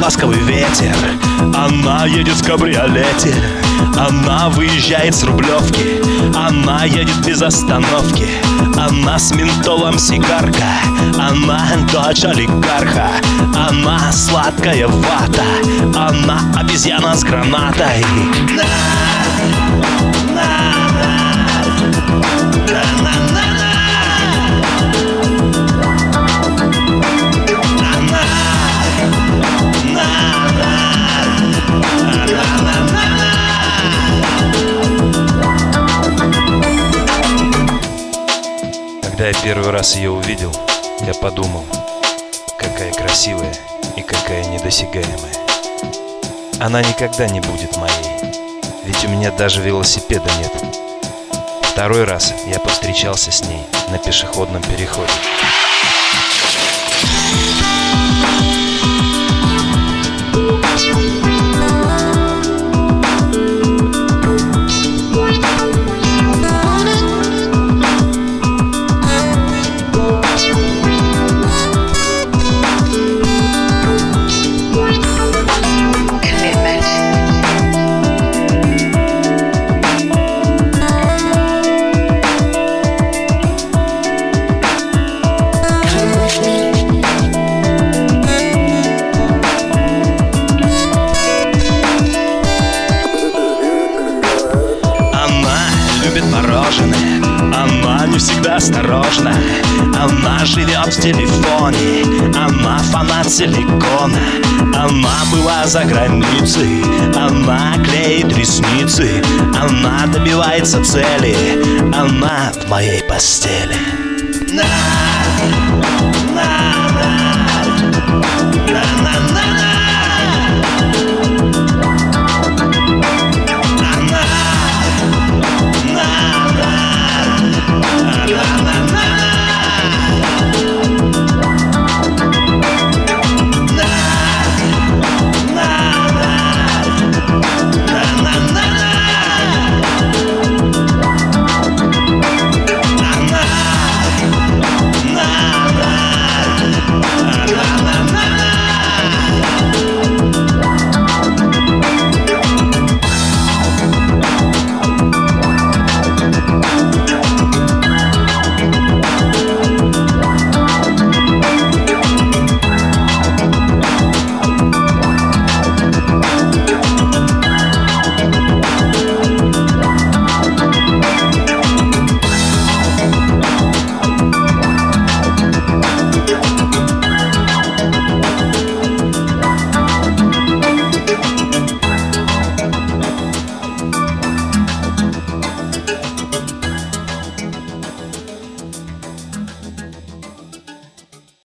ласковый ветер. Она едет в кабриолете, она выезжает с Рублевки, она едет без остановки, она с ментолом сигарка, она дочь олигарха, она сладкая вата, она обезьяна с гранатой. Когда я первый раз ее увидел, я подумал, какая красивая и какая недосягаемая. Она никогда не будет моей, ведь у меня даже велосипеда нет. Второй раз я повстречался с ней на пешеходном переходе. Мороженое, она не всегда осторожна, она живет в телефоне, она фанат силикона, она была за границей, она клеит ресницы, она добивается цели, она в моей постели. На, на, на, на, на, на, на.